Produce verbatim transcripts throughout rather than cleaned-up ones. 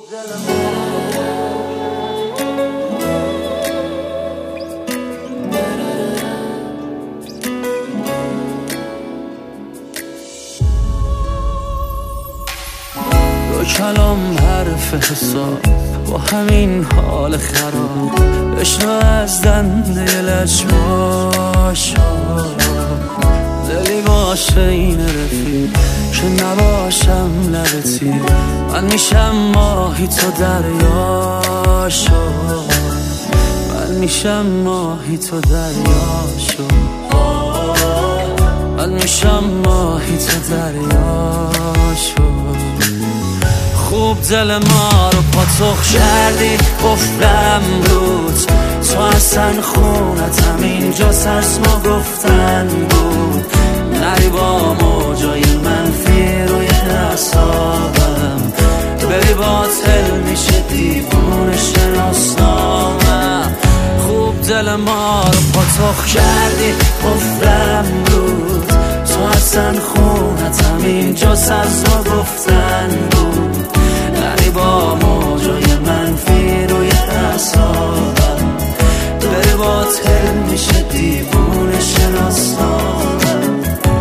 دو کلام حرف حساب با همین حال خراب بشنو از دنده لجباش دلی باشه این رفیق که نباشم لبتی من میشم ماهی تو دریاشو من میشم ماهی تو دریاشو من میشم ماهی تو دریاشو خوب دل ما رو پاتوخ کردی قفلم رود تو اصلا خونتم اینجاست از ما گفتن بود نری با موجای منفی روی اعصابم بری باطل میشه دیوونه شناسنامم خوب دل ما رو پاتوخ کردی قفلم رود تو اصلا خونتم اینجاست از ما گفتن بود نری با موجای منفی روی اعصابم بری باطل میشه دیوونه شناسنامم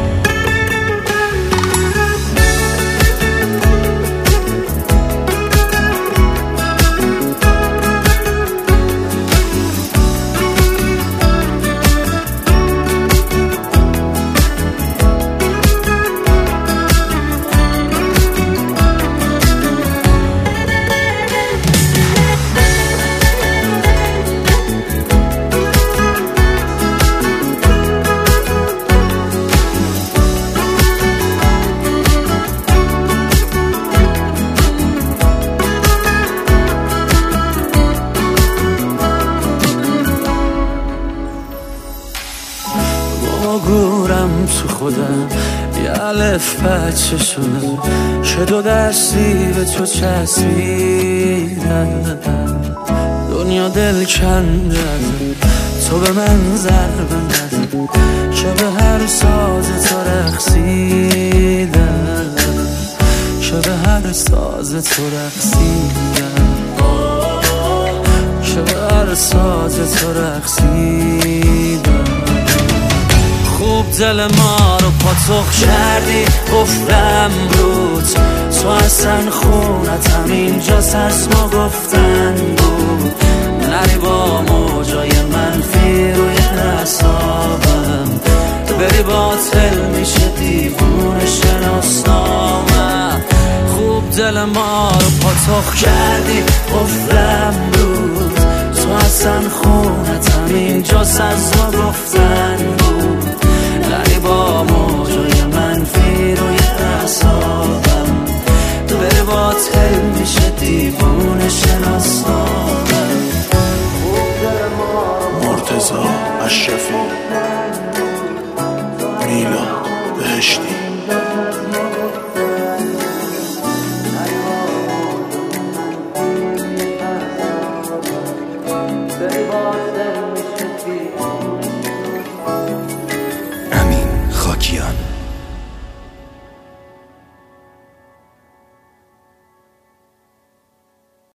گورم تو خودم یه الف بچه شدم که دو دستی به تو چسبیدم دنیا دل کنده تو به من ضربه نزن که به هر ساز تو رقصیدم که به هر ساز تو رقصیدم که به هر ساز تو رقصیدم خوب دل ما رو پاتوخ کردی قفلم رود تو اصلا خونتم اینجاست از ما گفتن بود نری با موجای منفی روی اعصابم بری باطل میشه دیوونه شناسنامم خوب دل ما رو پاتوخ کردی قفلم رود تو اصلا خونتم اینجاست از ما گفتن بود نری با موجای منفی روی اعصابم بری باطل میشه دیوونه شناسنامم مرتضی اشرفی میلاد بهشتی بری باطل